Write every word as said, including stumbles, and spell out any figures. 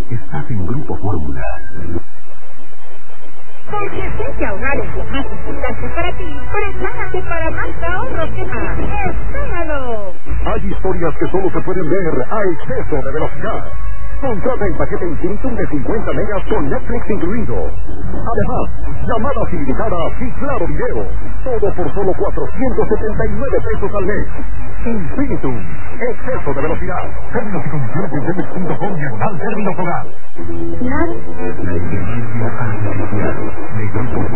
estás en Grupo Fórmula. Porque sé que ahorrar es lo más importante para ti, prepárate para más ahorros que más. ¡Espéralo! Hay historias que solo se pueden ver a exceso de velocidad. Contrata el paquete Infinitum de cincuenta megas con Netflix incluido. Además, llamadas ilimitadas y claro video. Todo por solo cuatrocientos setenta y nueve pesos al mes. Infinitum, exceso de velocidad. Términos y condiciones en Netflix punto com diagonal términos hogar. La inteligencia artificial de Grupo